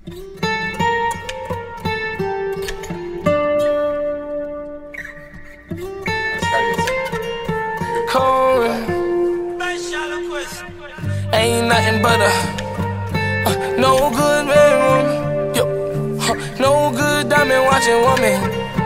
Ain't nothing but no good man, no good diamond watching woman.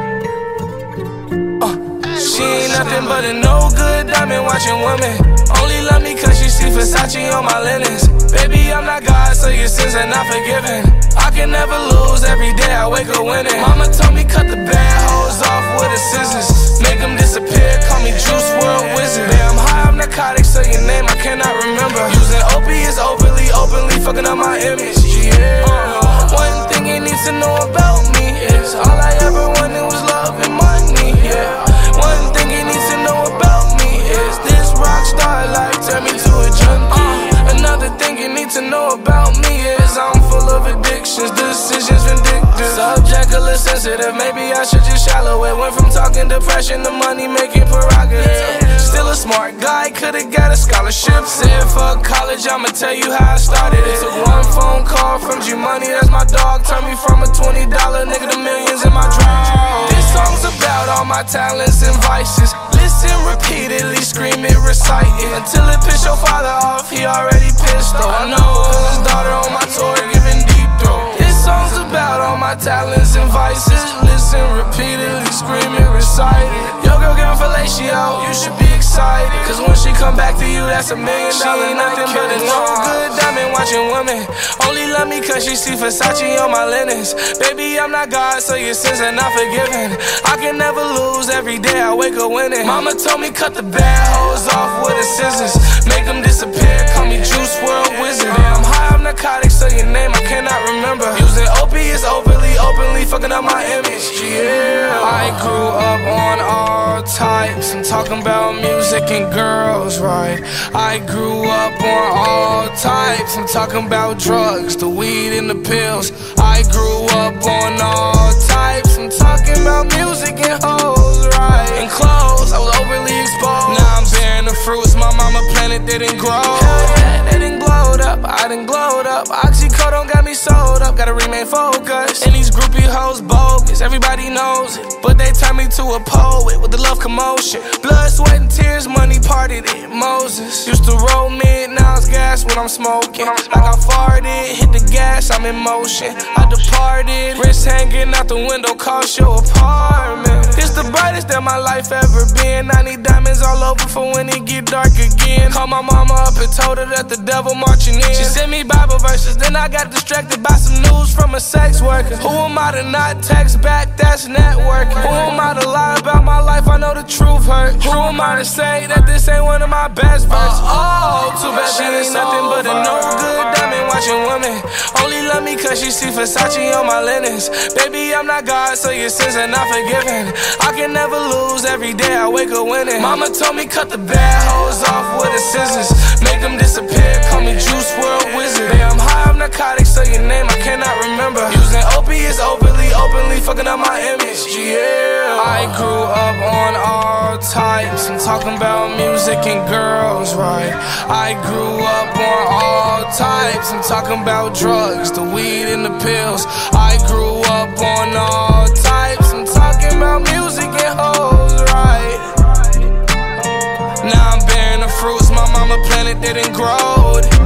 She ain't nothing but a no good diamond watching woman. Only love me cause she see Versace on my linens. Baby, I'm not God, so your sins are not forgiven. I can never lose, every day I wake up winning. Mama told me cut the bad hoes off with the scissors. Make them disappear, call me Juice WRLD Wizard. Yeah, I'm high, I'm narcotic, so your name I cannot remember. Using opiates openly, fucking up my image. Yeah. One thing you need to know about me is all I ever wanted was love and money. Yeah. One thing you need to know about me is this rock star life turned me to a junkie. Another thing you need to know about me is I'm full of addictions, decisions vindictive. Subjectively sensitive, maybe I should just shallow it. Went from talking depression to money making prerogative. Still a smart guy, could've got a scholarship. Said fuck college, I'ma tell you how I started it. Took one phone call from G-Money, that's my dog. Turned me from a $20 nigga to millions in my draw. This song's about all my talents and vices. Listen repeatedly, scream it, recite it until it piss your father off, he already pissed though. I know his daughter on my tour giving deep throat. This song's about all my talents and vices. Listen repeatedly, scream it, recite it. Yo girl getting fellatio, you should be excited, cause when she come back to you, that's $1 million. She ain't nothing but a no good diamond watching woman. Only love me cause she see Versace on my linens. Baby, I'm not God, so your sins are not forgiven. I can never lose, every day I wake up winning. Mama told me cut the bad hoes off with the scissors. Make them disappear, call me Juice WRLD Wizard. Yeah, I'm high, I'm narcotic, so your name I cannot remember. Using opiates openly, fucking up my image. Yeah, I grew up on all types. I'm talking about music and girls, right? I grew up on all types. I'm talking about drugs, the weed and the pills. I grew up on all types. I'm talking about music and hoes, right? And clothes, I was overly exposed. Now I'm bearing the fruits my mama planted didn't grow. They didn't glowed up, I didn't glowed up. Oxycodone got me sold up, gotta remain focused. And these groupie hoes bogus, everybody knows it, but they turn me to a poet with the love commotion. Blood, sweat, and tears, money partied it. Moses used to roll mid, now it's gas when I'm smoking. Like I farted, hit the gas, I'm in motion. I departed, wrist hanging out the window, cost your apartment. It's the brightest that my life ever been. I need diamonds all over for when it get dark again. Called my mama up and told her that the devil marching in. She sent me Bible verses, then I got distracted by some news from a sex worker. Who am I to not text back? That's networking. Who am I to lie about my life? I know the truth hurt. Who am I to say that this ain't one of my best verses? Too bad she ain't nothing but a no good diamond watching woman. Only love me cause she see Versace on my linens. Baby, I'm not God, so your sins are not forgiven. I can never lose, every day I wake up winning. Mama told me cut the bad hoes off with the scissors. Make them disappear, call me Juice WRLD Wizard. Yeah, I'm high, I'm narcotic, so your name I cannot remember. Using opiates openly, fucking up my image. Yeah, I grew up on all types. I'm talking about music and girls, right? I grew up on all types. I'm talking about drugs, the weed and the pills. I grew up on all types. I'm talking about music and hoes, right? Now I'm bearing the fruits my mama planted didn't grow.